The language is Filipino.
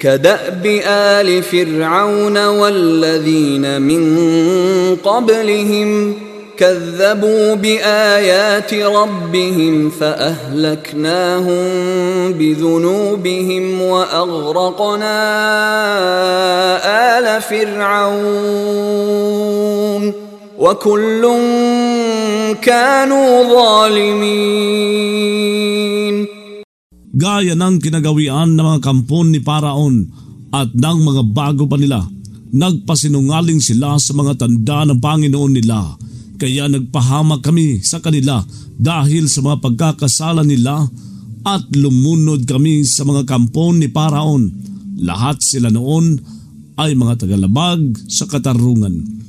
كدأب آل فرعون والذين من قبلهم كذبوا بآيات ربهم فأهلكناهم بذنوبهم وأغرقنا آل فرعون وكل كانوا ظالمين. Gaya ng kinagawian ng mga kampon ni Paraon at ng mga bago pa nila, nagpasinungaling sila sa mga tanda ng Panginoon nila, kaya nagpahamak kami sa kanila dahil sa mga pagkakasala nila at lumunod kami sa mga kampon ni Paraon. Lahat sila noon ay mga tagalabag sa katarungan.